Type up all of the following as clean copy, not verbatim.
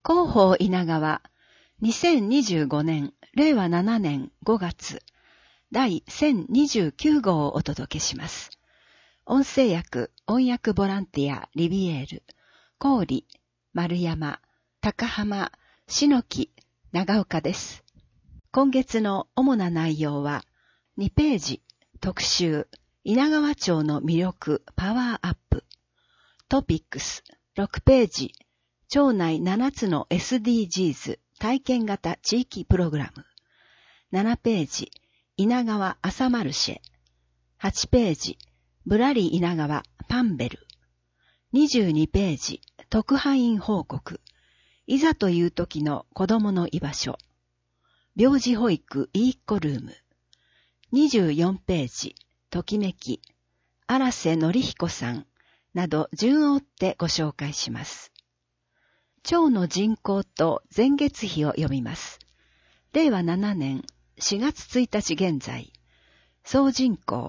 広報稲川、2025年、令和7年5月、第1029号をお届けします。音声訳、音訳ボランティア、リビエール、郡、丸山、高浜、篠木、長岡です。今月の主な内容は、2ページ、特集、稲川町の魅力、パワーアップ。トピックス、6ページ、町内7つの SDGs 体験型地域プログラム。7ページ、稲川朝マルシェ。8ページ、ぶらり稲川パンベル。22ページ、特派員報告。いざという時の子供の居場所。病児保育いいっ子ルーム。24ページ、ときめき。荒瀬則彦さん。など順を追ってご紹介します。町の人口と前月比を読みます。令和7年4月1日現在、総人口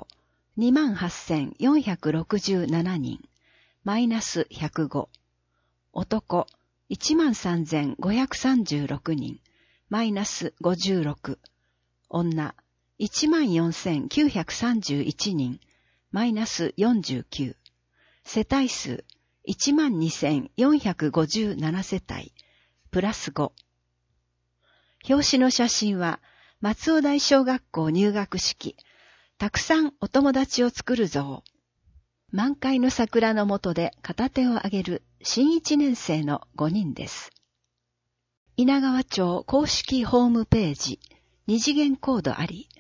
28,467 人、マイナス105。男 13,536 人、マイナス56。女 14,931 人、マイナス49。世帯数12,457 世帯、プラス5。表紙の写真は、松尾台小学校入学式、たくさんお友達を作るぞ。満開の桜の下で片手を上げる新1年生の5人です。稲川町公式ホームページ、二次元コードあり、